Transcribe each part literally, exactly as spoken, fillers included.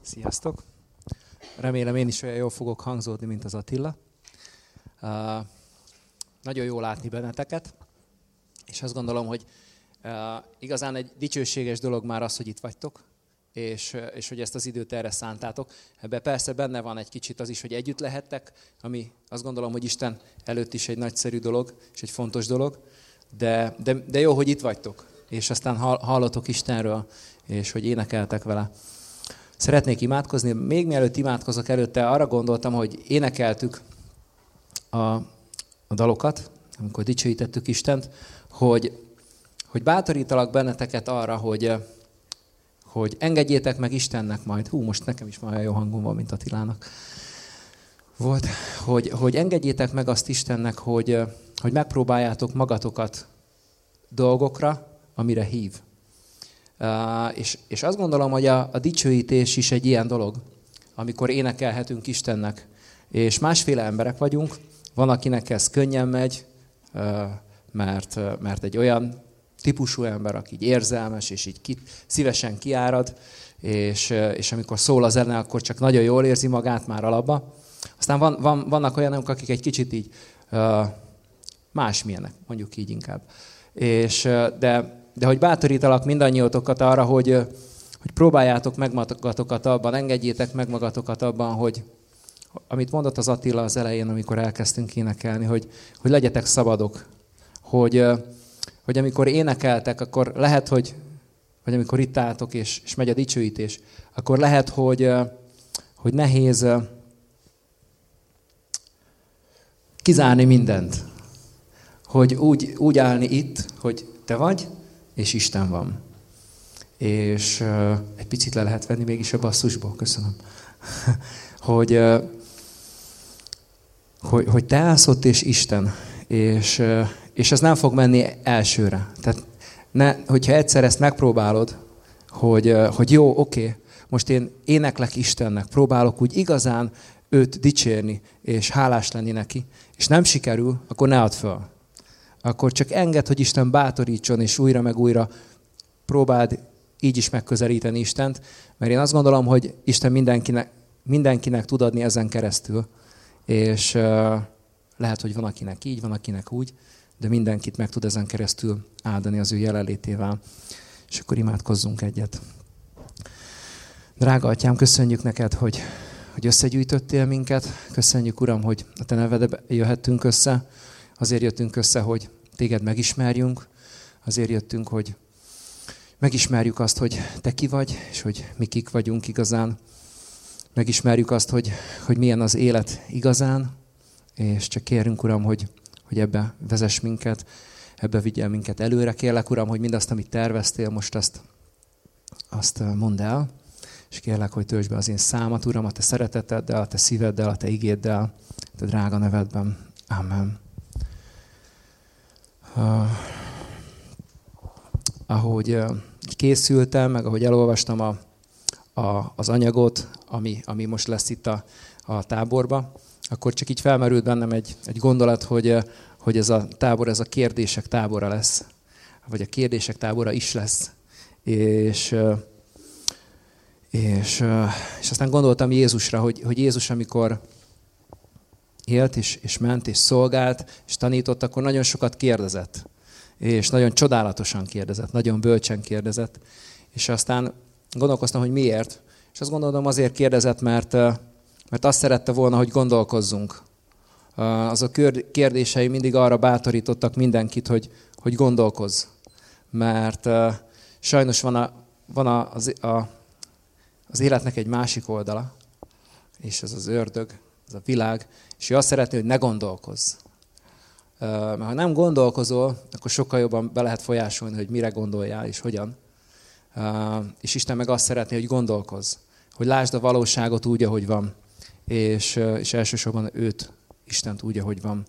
Sziasztok! Remélem én is olyan jól fogok hangzódni, mint az Attila. Uh, nagyon jó látni benneteket, és azt gondolom, hogy uh, igazán egy dicsőséges dolog már az, hogy itt vagytok, és, és hogy ezt az időt erre szántátok. Ebben persze benne van egy kicsit az is, hogy együtt lehettek, ami azt gondolom, hogy Isten előtt is egy nagyszerű dolog, és egy fontos dolog, de, de, de jó, hogy itt vagytok, és aztán hallotok Istenről, és hogy énekeltek vele. Szeretnék imádkozni. Még mielőtt imádkozok előtte, arra gondoltam, hogy énekeltük a, a dalokat, amikor dicsőítettük Istent, hogy, hogy bátorítalak benneteket arra, hogy, hogy engedjétek meg Istennek majd. Hú, most nekem is már olyan jó hangom van, mint Attilának. Volt, hogy, hogy engedjétek meg azt Istennek, hogy, hogy megpróbáljátok magatokat dolgokra, amire hív. Uh, és, és azt gondolom, hogy a, a dicsőítés is egy ilyen dolog, amikor énekelhetünk Istennek. És másféle emberek vagyunk, van, akinek ez könnyen megy, uh, mert, mert egy olyan típusú ember, aki így érzelmes, és így ki, szívesen kiárad, és, és amikor szól a zene, akkor csak nagyon jól érzi magát már alapba. Aztán van, van, vannak olyanok, akik egy kicsit így uh, másmilyenek, mondjuk így inkább. És, de De hogy bátorítalak mindannyiótokat arra, hogy, hogy próbáljátok meg magatokat abban, engedjétek meg magatokat abban, hogy amit mondott az Attila az elején, amikor elkezdtünk énekelni, hogy, hogy legyetek szabadok. Hogy, hogy amikor énekeltek, akkor lehet, hogy, vagy amikor itt álltok és, és megy a dicsőítés, akkor lehet, hogy, hogy nehéz kizárni mindent. Hogy úgy, úgy állni itt, hogy te vagy, és Isten van. És uh, egy picit le lehet venni mégis a basszusból, köszönöm. hogy, uh, hogy, hogy te állsz ott, és Isten. És, uh, és ez nem fog menni elsőre. Tehát ne, hogyha egyszer ezt megpróbálod, hogy, uh, hogy jó, oké, okay, most én éneklek Istennek, próbálok úgy igazán őt dicsérni, és hálás lenni neki, és nem sikerül, akkor ne add föl. Akkor csak engedd, hogy Isten bátorítson, és újra meg újra próbáld így is megközelíteni Istent, mert én azt gondolom, hogy Isten mindenkinek, mindenkinek tud adni ezen keresztül, és uh, lehet, hogy van akinek így, van akinek úgy, de mindenkit meg tud ezen keresztül áldani az ő jelenlétével. És akkor imádkozzunk egyet. Drága Atyám, köszönjük neked, hogy, hogy összegyűjtöttél minket. Köszönjük, Uram, hogy a te nevedbe jöhettünk össze. Azért jöttünk össze, hogy téged megismerjünk, azért jöttünk, hogy megismerjük azt, hogy te ki vagy, és hogy mi kik vagyunk igazán. Megismerjük azt, hogy, hogy milyen az élet igazán, és csak kérünk, Uram, hogy, hogy ebbe vezess minket, ebbe vigyel minket előre. Kérlek, Uram, hogy mindazt, amit terveztél, most azt, azt mondd el, és kérlek, hogy töltsd be az én számat, Uram, a te szereteteddel, a te szíveddel, a te igéddel, a te drága nevedben. Amen. Uh, ahogy uh, készültem, meg ahogy elolvastam a, a, az anyagot, ami, ami most lesz itt a, a táborba, akkor csak így felmerült bennem egy, egy gondolat, hogy, uh, hogy ez a tábor, ez a kérdések tábora lesz, vagy a kérdések tábora is lesz. És, uh, és, uh, és aztán gondoltam Jézusra, hogy, hogy Jézus, amikor élt, és, és ment, és szolgált, és tanított, akkor nagyon sokat kérdezett. És nagyon csodálatosan kérdezett, nagyon bölcsen kérdezett. És aztán gondolkoztam, hogy miért. És azt gondolom, azért kérdezett, mert, mert azt szerette volna, hogy gondolkozzunk. Az a kérdései mindig arra bátorítottak mindenkit, hogy, hogy gondolkozz. Mert sajnos van, a, van a, az, a, az életnek egy másik oldala, és ez az ördög, ez a világ, és ő azt szeretné, hogy ne gondolkozz. Mert ha nem gondolkozol, akkor sokkal jobban be lehet folyásolni, hogy mire gondoljál, és hogyan. És Isten meg azt szeretné, hogy gondolkozz. Hogy lásd a valóságot úgy, ahogy van. És, és elsősorban őt, Istent úgy, ahogy van.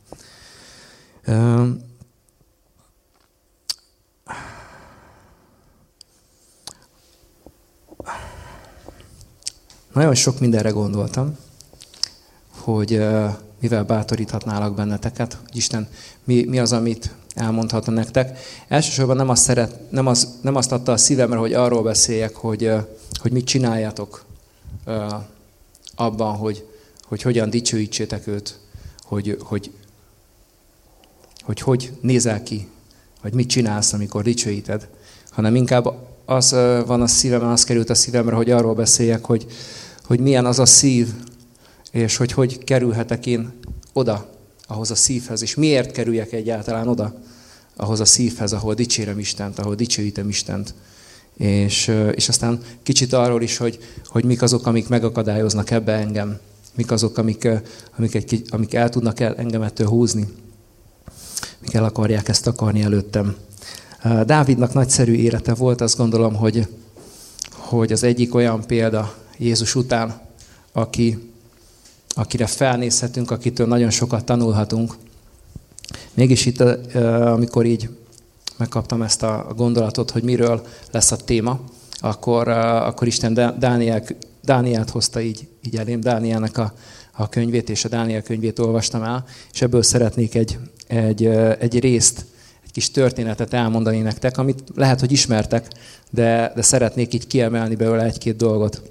Nagyon sok mindenre gondoltam, hogy uh, mivel bátoríthatnálak benneteket, hogy Isten mi, mi az, amit elmondhatna nektek. Elsősorban nem azt, szeret, nem, az, nem azt adta a szívemre, hogy arról beszéljek, hogy, uh, hogy mit csináljátok abban, hogy, hogy hogyan dicsőítsétek őt, hogy, hogy, hogy hogy nézel ki, vagy mit csinálsz, amikor dicsőíted, hanem inkább az van a szívemben, az került a szívemre, hogy arról beszéljek, hogy, hogy milyen az a szív, és hogy hogy kerülhetek én oda, ahhoz a szívhez, és miért kerüljek egyáltalán oda, ahhoz a szívhez, ahol dicsérem Istent, ahol dicsőítem Istent. És, és aztán kicsit arról is, hogy, hogy mik azok, amik megakadályoznak ebbe engem, mik azok, amik, amik, egy, amik el tudnak el engem ettől húzni, mik el akarják ezt akarni előttem. Dávidnak nagyszerű élete volt, azt gondolom, hogy, hogy az egyik olyan példa Jézus után, aki, akire felnézhetünk, akitől nagyon sokat tanulhatunk. Mégis itt, amikor így megkaptam ezt a gondolatot, hogy miről lesz a téma, akkor, akkor Isten Dániel, Dánielt hozta így, így elém, Dánielnek a, a könyvét, és a Dániel könyvét olvastam el, és ebből szeretnék egy, egy, egy részt, egy kis történetet elmondani nektek, amit lehet, hogy ismertek, de, de szeretnék így kiemelni belőle egy-két dolgot.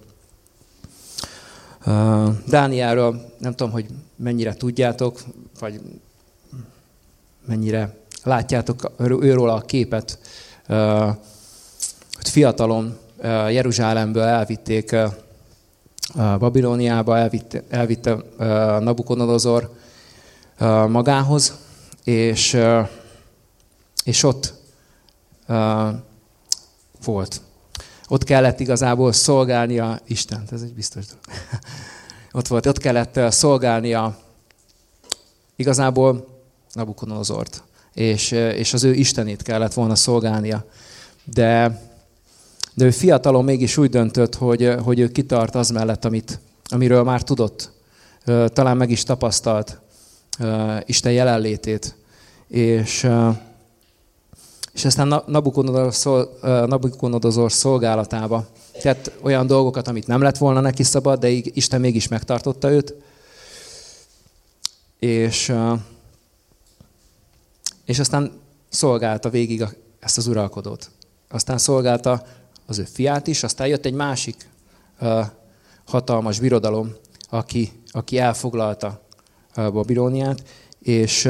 Dánielről nem tudom, hogy mennyire tudjátok, vagy mennyire látjátok őről a képet, hogy fiatalon Jeruzsálemből elvitték Babilóniába, elvitte, elvitte Nabukodonozor magához, és, és ott volt. Ott kellett igazából szolgálnia Istent, ez egy biztos dolog. Ott volt, ott kellett szolgálnia igazából Nabukodonozort, és, és az ő istenét kellett volna szolgálnia. De, de ő fiatalon mégis úgy döntött, hogy, hogy ő kitart az mellett, amit, amiről már tudott. Talán meg is tapasztalt Isten jelenlétét. És, és aztán Nabukodonozor szolgálatába tett olyan dolgokat, amit nem lett volna neki szabad, de Isten mégis megtartotta őt. És, és aztán szolgálta végig ezt az uralkodót. Aztán szolgálta az ő fiát is, aztán jött egy másik hatalmas birodalom, aki, aki elfoglalta Babilóniát, és,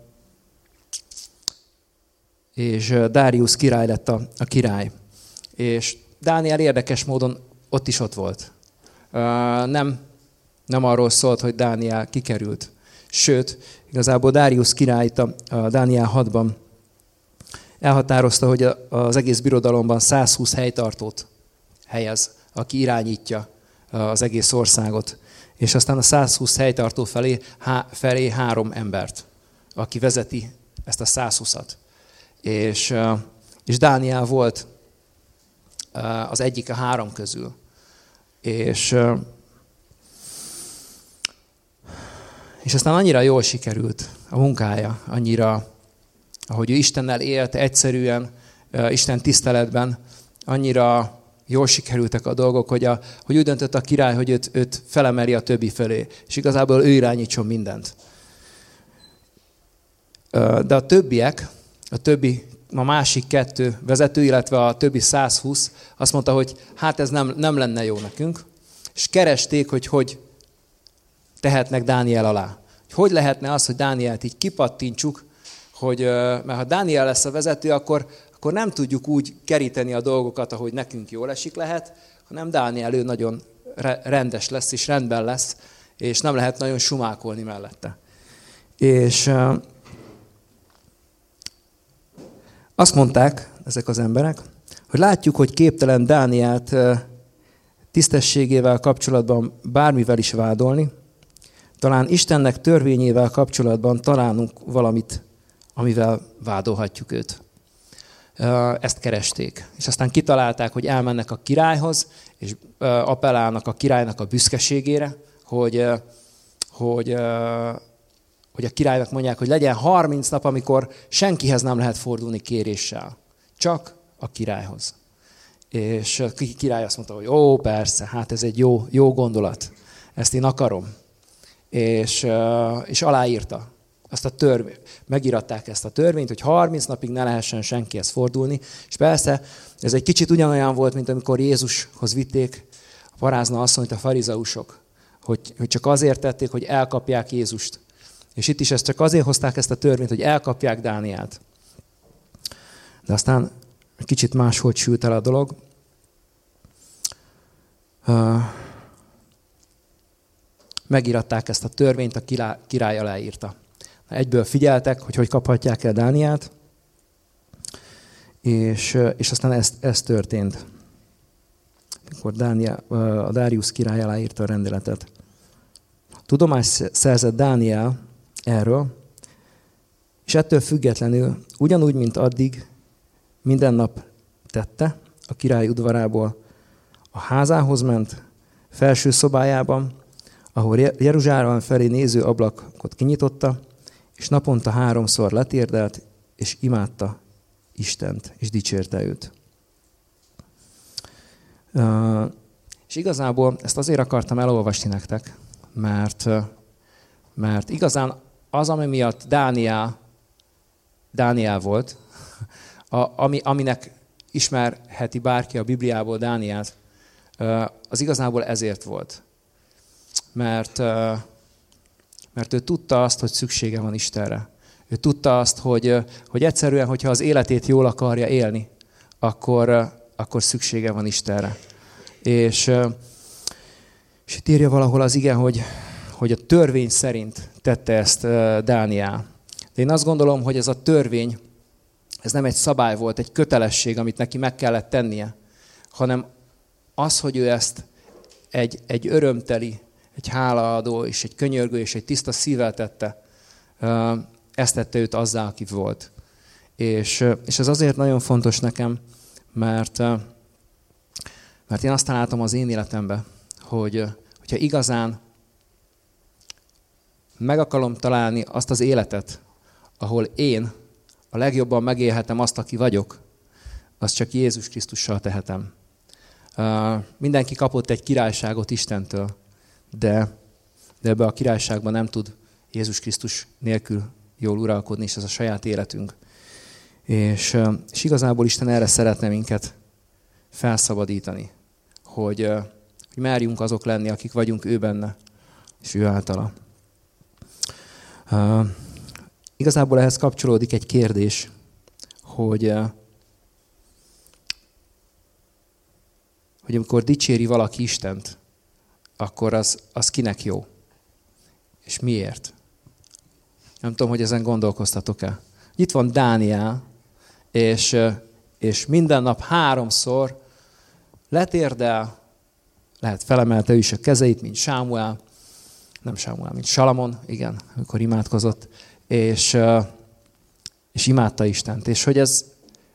és Dáriusz király lett a, a király. És Dániel érdekes módon ott is ott volt. Nem, nem arról szólt, hogy Dániel kikerült. Sőt, igazából Dáriusz király a, a Dániel hatban elhatározta, hogy az egész birodalomban száz húsz helytartót helyez, aki irányítja az egész országot. És aztán a száz húsz helytartó felé, há, felé három embert, aki vezeti ezt a száz húszat. És, és Dániel volt az egyik a három közül. És, és aztán annyira jól sikerült a munkája, annyira, ahogy ő Istennel élt egyszerűen, Isten tiszteletben, annyira jól sikerültek a dolgok, hogy, a, hogy úgy döntött a király, hogy őt, őt felemeli a többi felé, és igazából ő irányítson mindent. De a többiek, a többi, a másik kettő vezető, illetve a többi száz húsz azt mondta, hogy hát ez nem, nem lenne jó nekünk, és keresték, hogy hogy tehetnek Dániel alá. Hogy, hogy lehetne az, hogy Dánielt így kipattintsuk, hogy, mert ha Dániel lesz a vezető, akkor, akkor nem tudjuk úgy keríteni a dolgokat, ahogy nekünk jól esik lehet, hanem Dániel ő nagyon rendes lesz, és rendben lesz, és nem lehet nagyon sumákolni mellette. És azt mondták ezek az emberek, hogy látjuk, hogy képtelen Dánielt tisztességével kapcsolatban bármivel is vádolni, talán Istennek törvényével kapcsolatban találunk valamit, amivel vádolhatjuk őt. Ezt keresték. És aztán kitalálták, hogy elmennek a királyhoz, és appellálnak a királynak a büszkeségére, hogy, hogy, hogy a királynak mondják, hogy legyen harminc nap, amikor senkihez nem lehet fordulni kéréssel. Csak a királyhoz. És a király azt mondta, hogy ó, persze, hát ez egy jó, jó gondolat. Ezt én akarom. És, és aláírta. Azt a törvényt, megíratták ezt a törvényt, hogy harminc napig ne lehessen senkihez fordulni. És persze, ez egy kicsit ugyanolyan volt, mint amikor Jézushoz vitték parázna asszonyt a farizeusok, hogy, hogy csak azért tették, hogy elkapják Jézust. És itt is ezt csak azért hozták ezt a törvényt, hogy elkapják Dánielt. De aztán kicsit máshogy sült el a dolog. Megíratták ezt a törvényt, a király, király aláírta. Egyből figyeltek, hogy hogy kaphatják el Dánielt, és, és aztán ez, ez történt. Akkor Dániel, a Dáriusz király aláírta a rendeletet. Tudomást szerzett Dániel erről, és ettől függetlenül, ugyanúgy, mint addig, minden nap tette, a király udvarából a házához ment, felső szobájában, ahol Jeruzsálem felé néző ablakot kinyitotta, és naponta háromszor letérdelt, és imádta Istent, és dicsérte őt. Uh, és igazából ezt azért akartam elolvasni nektek, mert, mert igazán az, ami miatt Dániel, Dániel volt, a, ami, aminek ismerheti bárki a Bibliából Dánielt, uh, az igazából ezért volt. Mert, uh, mert ő tudta azt, hogy szüksége van Istenre. Ő tudta azt, hogy, hogy egyszerűen, hogyha az életét jól akarja élni, akkor, akkor szüksége van Istenre. És, és itt írja valahol az ige, hogy, hogy a törvény szerint tette ezt Dániel. De én azt gondolom, hogy ez a törvény, ez nem egy szabály volt, egy kötelesség, amit neki meg kellett tennie, hanem az, hogy ő ezt egy, egy örömteli, egy hálaadó, és egy könyörgő, és egy tiszta szívvel tette, ezt tette őt azzá, aki volt. És, és ez azért nagyon fontos nekem, mert, mert én azt találtam az én életemben, hogy hogyha igazán meg akarom találni azt az életet, ahol én a legjobban megélhetem azt, aki vagyok, azt csak Jézus Krisztussal tehetem. Mindenki kapott egy királyságot Istentől, de, de ebbe a királyságban nem tud Jézus Krisztus nélkül jól uralkodni, és ez a saját életünk. És, és igazából Isten erre szeretne minket felszabadítani, hogy, hogy merjünk azok lenni, akik vagyunk ő benne, és ő általa. Uh, igazából ehhez kapcsolódik egy kérdés, hogy, uh, hogy amikor dicséri valaki Istent, akkor az, az kinek jó? És miért? Nem tudom, hogy ezen gondolkoztatok-e. Itt van Dániel, és, és minden nap háromszor letérdel, lehet felemelte ő is a kezeit, mint Sámuel, nem Sámuel, mint Salamon, igen, amikor imádkozott, és, és imádta Istent. És hogy ez,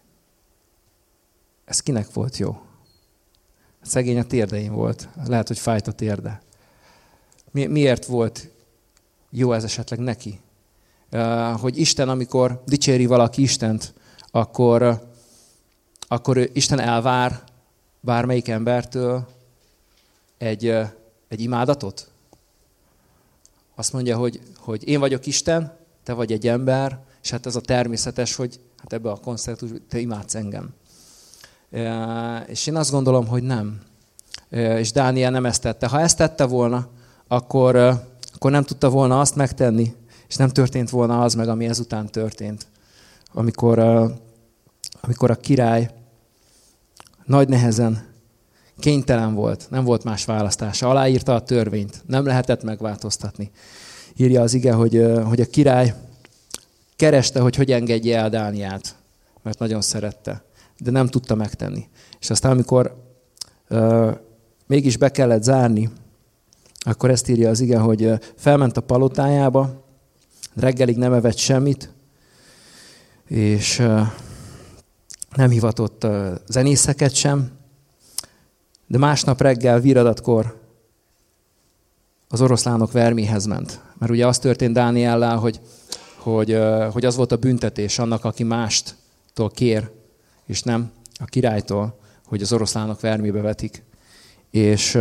ez kinek volt jó? Szegény a térdein volt, lehet, hogy fájt a térde. Mi, miért volt jó ez esetleg neki? Hogy Isten, amikor dicséri valaki Istent, akkor, akkor Isten elvár bármelyik embertől egy, egy imádatot? Azt mondja, hogy, hogy én vagyok Isten, te vagy egy ember, és hát ez a természetes, hogy hát ebbe a konceptusban te imádsz engem. És én azt gondolom, hogy nem. És Dániel nem ezt tette. Ha ezt tette volna, akkor, akkor nem tudta volna azt megtenni, és nem történt volna az meg, ami ezután történt. Amikor, amikor a király nagy nehezen kénytelen volt, nem volt más választása, aláírta a törvényt, nem lehetett megváltoztatni. Írja az ige, hogy, hogy a király kereste, hogy hogy engedje el Dánielt, mert nagyon szerette, de nem tudta megtenni. És aztán, amikor uh, mégis be kellett zárni, akkor ezt írja az ige, hogy felment a palotájába, reggelig nem evett semmit, és uh, nem hivatott uh, zenészeket sem, de másnap reggel viradatkor az oroszlánok verméhez ment. Mert ugye az történt Dániellel, hogy, hogy, hogy az volt a büntetés annak, aki mástól kér, és nem a királytól, hogy az oroszlánok vermébe vetik. És,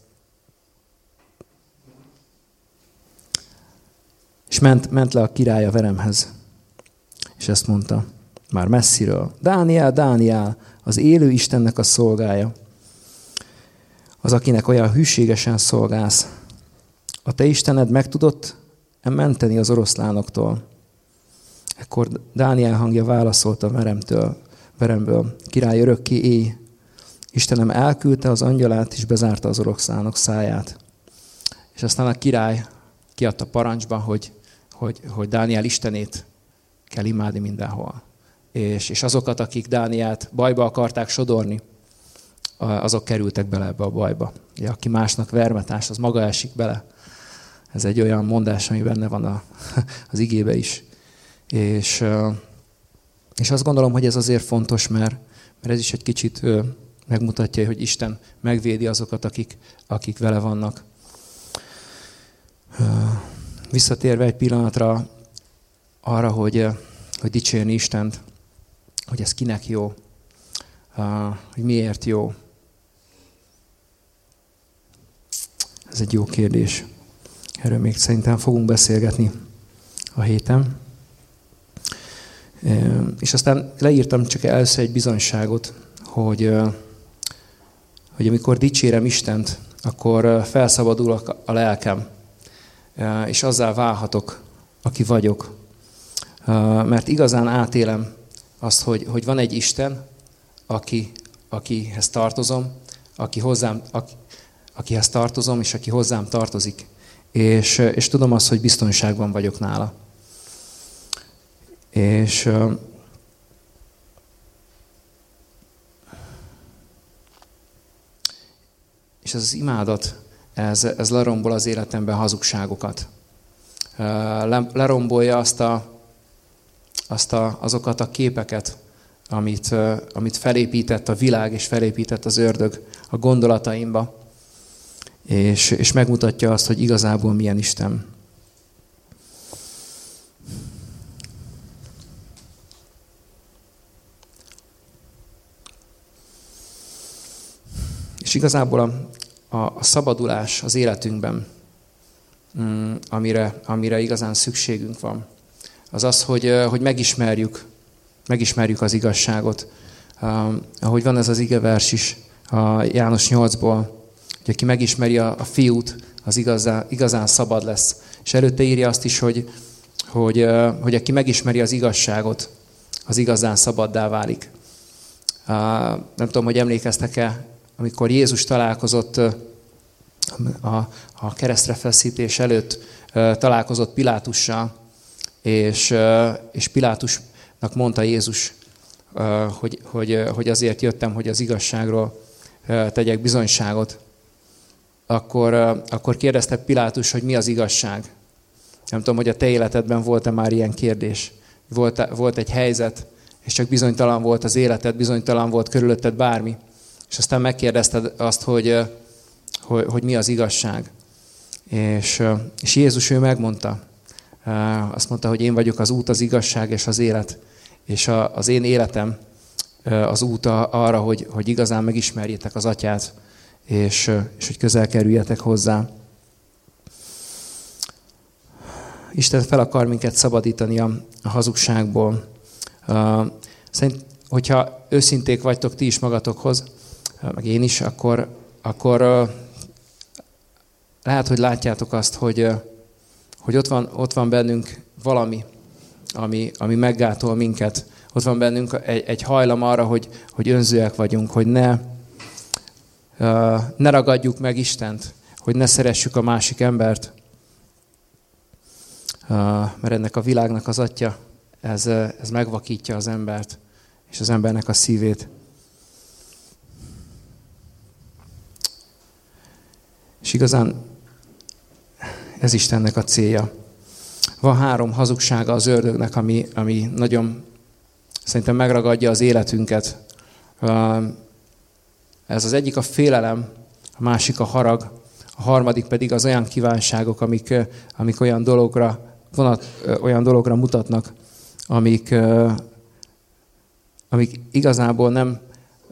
és ment, ment le a király a veremhez. És ezt mondta, már messziről, Dániel, Dániel, az élő Istennek a szolgája, az, akinek olyan hűségesen szolgálsz. A te Istened meg tudott menteni az oroszlánoktól. Ekkor Dániel hangja válaszolt a veremtől, veremből. Király, örökké élj. Istenem elküldte az angyalát, és bezárta az oroszlánok száját. És aztán a király kiadta parancsba, hogy, hogy, hogy Dániel istenét kell imádni mindenhol. És, és azokat, akik Dánielt bajba akarták sodorni, azok kerültek bele ebbe a bajba. Ugye, aki másnak vermetás, az maga esik bele. Ez egy olyan mondás, ami benne van a, az igébe is. És, és azt gondolom, hogy ez azért fontos, mert, mert ez is egy kicsit megmutatja, hogy Isten megvédi azokat, akik, akik vele vannak. Visszatérve egy pillanatra arra, hogy, hogy dicsérni Istent, hogy ez kinek jó, hogy miért jó. Ez egy jó kérdés. Erről még szerintem fogunk beszélgetni a héten. És aztán leírtam csak először egy bizonyságot, hogy, hogy amikor dicsérem Istent, akkor felszabadul a lelkem, és azzá válhatok, aki vagyok. Mert igazán átélem azt, hogy, hogy van egy Isten, aki, akihez tartozom, aki hozzám, aki, akihez tartozom, és aki hozzám tartozik. És, és tudom azt, hogy biztonságban vagyok nála. És, és ez az imádat, ez, ez lerombol az életemben hazugságokat. Lerombolja azt a, azt a, azokat a képeket, amit, amit felépített a világ, és felépített az ördög a gondolataimba. És, és megmutatja azt, hogy igazából milyen Isten. És igazából a, a, a szabadulás az életünkben, amire, amire igazán szükségünk van, az az, hogy, hogy megismerjük, megismerjük az igazságot. Ahogy van ez az igevers is a János nyolcból, hogy aki megismeri a, a fiút, az igazán, igazán szabad lesz. És előtte írja azt is, hogy, hogy, hogy aki megismeri az igazságot, az igazán szabaddá válik. Nem tudom, hogy emlékeztek-e, amikor Jézus találkozott a, a keresztre feszítés előtt, találkozott Pilátussal, és, és Pilátusnak mondta Jézus, hogy, hogy, hogy azért jöttem, hogy az igazságról tegyek bizonyságot. Akkor, akkor kérdezte Pilátus, hogy mi az igazság. Nem tudom, hogy a te életedben volt-e már ilyen kérdés. Volt, volt egy helyzet, és csak bizonytalan volt az életed, bizonytalan volt körülötted bármi. És aztán megkérdezted azt, hogy, hogy, hogy mi az igazság. És, és Jézus ő megmondta. Azt mondta, hogy én vagyok az út, az igazság és az élet. És a, az én életem az út arra, hogy, hogy igazán megismerjétek az Atyát, és, és hogy közel kerüljetek hozzá. Isten fel akar minket szabadítani a, a hazugságból. Szerint, hogyha őszinték vagytok ti is magatokhoz, meg én is, akkor, akkor lehet, hogy látjátok azt, hogy, hogy ott, van, ott van bennünk valami, ami, ami meggátol minket. Ott van bennünk egy, egy hajlam arra, hogy, hogy önzőek vagyunk, hogy ne, ne ragadjuk meg Istent, hogy ne szeressük a másik embert. Mert ennek a világnak az atya, ez, ez megvakítja az embert, és az embernek a szívét. És igazán ez Istennek a célja. Van három hazugsága az ördögnek, ami, ami nagyon szerintem megragadja az életünket. Ez az egyik a félelem, a másik a harag, a harmadik pedig az olyan kívánságok, amik, amik olyan dologra, vonat, olyan dologra mutatnak, amik, amik igazából nem,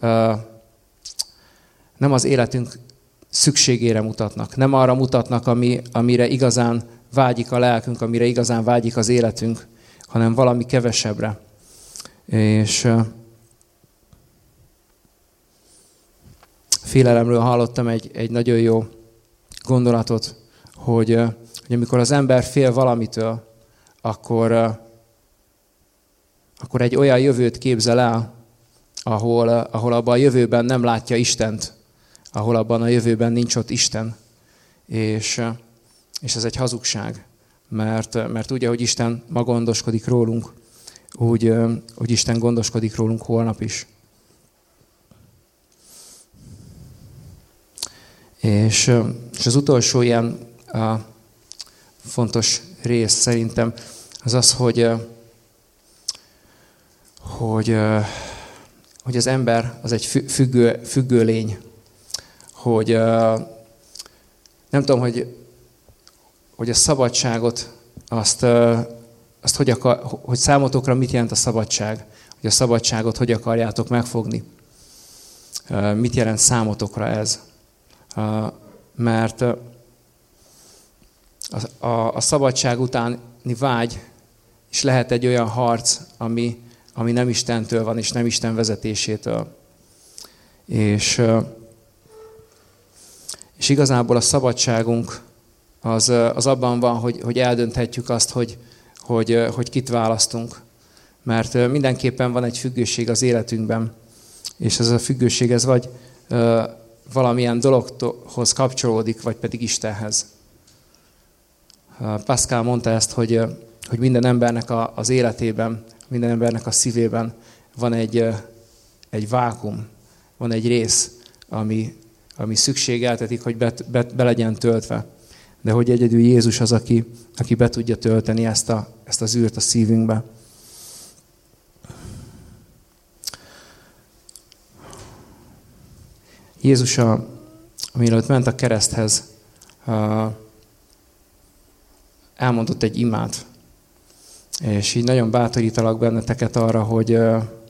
nem az életünk szükségére mutatnak. Nem arra mutatnak, ami, amire igazán vágyik a lelkünk, amire igazán vágyik az életünk, hanem valami kevesebbre. És félelemről hallottam egy, egy nagyon jó gondolatot, hogy, hogy amikor az ember fél valamitől, akkor, akkor egy olyan jövőt képzel el, ahol, ahol abban a jövőben nem látja Istent, ahol abban a jövőben nincs ott Isten. És, és ez egy hazugság, mert, mert úgy, ahogy Isten ma gondoskodik rólunk, úgy, úgy Isten gondoskodik rólunk holnap is. És, és az utolsó ilyen a fontos rész szerintem az az, hogy, hogy, hogy az ember az egy függő, függő lény. Hogy nem tudom, hogy, hogy a szabadságot, azt, azt hogy, akar, hogy számotokra mit jelent a szabadság, hogy a szabadságot hogy akarjátok megfogni. Mit jelent számotokra ez? Mert a, a, a szabadság utáni vágy is lehet egy olyan harc, ami, ami nem Istentől van, és nem Isten vezetésétől. És, és igazából a szabadságunk az, az abban van, hogy, hogy eldönthetjük azt, hogy, hogy, hogy kit választunk. Mert mindenképpen van egy függőség az életünkben, és ez a függőség ez vagy valamilyen dologhoz kapcsolódik, vagy pedig Istenhez. Pascal mondta ezt, hogy, hogy minden embernek a, az életében, minden embernek a szívében van egy, egy vákum, van egy rész, ami, ami szükségeltetik, hogy be, be, be legyen töltve. De hogy egyedül Jézus az, aki, aki be tudja tölteni ezt, a, ezt az űrt a szívünkbe. Jézus, a, mielőtt ment a kereszthez, elmondott egy imát. És így nagyon bátorítalak benneteket arra, hogy,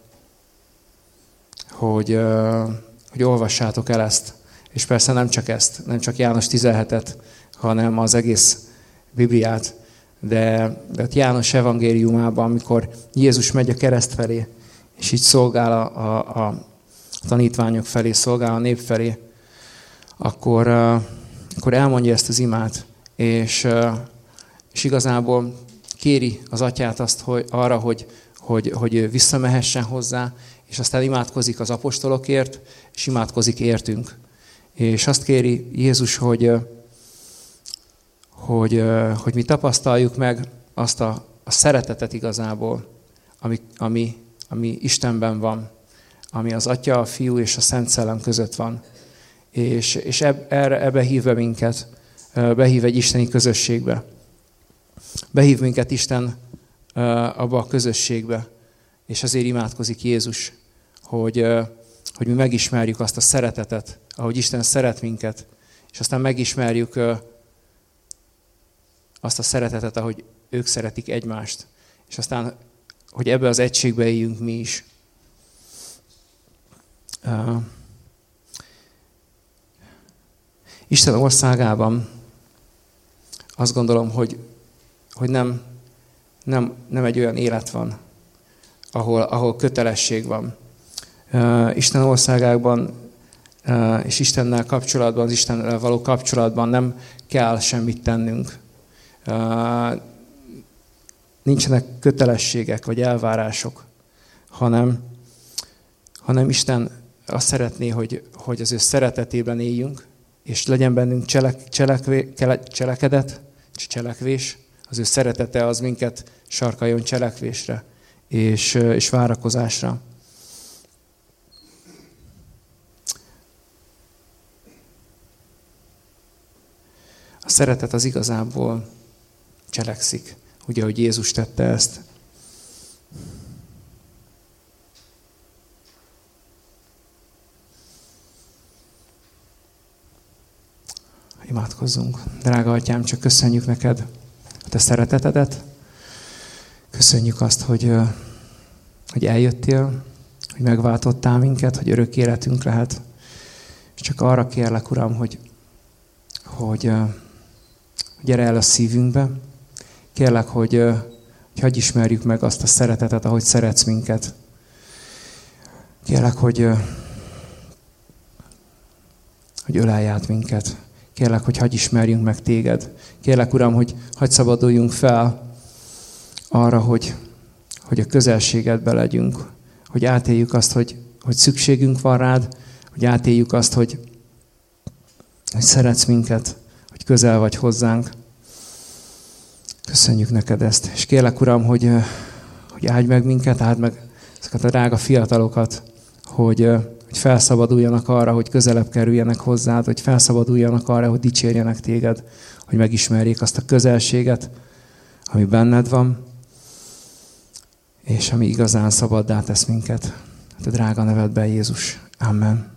hogy, hogy olvassátok el ezt. És persze nem csak ezt, nem csak János tizenhetet, hanem az egész Bibliát. De, de János evangéliumában, amikor Jézus megy a kereszt felé, és így szolgál a, a, a tanítványok felé, szolgál a nép felé, akkor, akkor elmondja ezt az imát, és, és igazából kéri az atyát azt, hogy, arra, hogy, hogy, hogy visszamehessen hozzá, és aztán imádkozik az apostolokért, és imádkozik értünk. És azt kéri Jézus, hogy, hogy, hogy mi tapasztaljuk meg azt a, a szeretetet igazából, ami, ami, ami Istenben van, ami az Atya, a Fiú és a Szent Szellem között van. És, és eb, erre, ebbe hív be minket, behív egy isteni közösségbe. Behív minket Isten abba a közösségbe, és azért imádkozik Jézus, hogy, hogy mi megismerjük azt a szeretetet, ahogy Isten szeret minket, és aztán megismerjük azt a szeretetet, ahogy ők szeretik egymást, és aztán, hogy ebbe az egységbe éljünk mi is. Uh, Isten országában azt gondolom, hogy, hogy nem, nem, nem egy olyan élet van, ahol, ahol kötelesség van. Uh, Isten országában uh, és Istennel kapcsolatban, az Istennel való kapcsolatban nem kell semmit tennünk. Uh, nincsenek kötelességek vagy elvárások, hanem, hanem Isten azt szeretné, hogy, hogy az ő szeretetében éljünk, és legyen bennünk cselek, cselekvé, cselekedet, cselekvés. Az ő szeretete az minket sarkaljon cselekvésre és, és várakozásra. A szeretet az igazából cselekszik, ugye, hogy Jézus tette ezt. Imádkozzunk. Drága Atyám, csak köszönjük neked a te szeretetedet. Köszönjük azt, hogy, hogy eljöttél, hogy megváltottál minket, hogy örök életünk lehet. És csak arra kérlek, Uram, hogy, hogy gyere el a szívünkbe. Kérlek, hogy, hogy hagyj ismerjük meg azt a szeretetet, ahogy szeretsz minket. Kérlek, hogy, hogy ölelj át minket. Kérlek, hogy hagyj ismerjünk meg téged. Kérlek, Uram, hogy hagyj szabaduljunk fel arra, hogy, hogy a közelségedbe legyünk. Hogy átéljük azt, hogy, hogy szükségünk van rád, hogy átéljük azt, hogy, hogy szeretsz minket, hogy közel vagy hozzánk. Köszönjük neked ezt. És kérlek, Uram, hogy, hogy áldj meg minket, áld meg ezeket a drága fiatalokat, hogy, hogy felszabaduljanak arra, hogy közelebb kerüljenek hozzád, hogy felszabaduljanak arra, hogy dicsérjenek téged, hogy megismerjék azt a közelséget, ami benned van, és ami igazán szabaddá tesz minket. A drága nevedben, Jézus. Amen.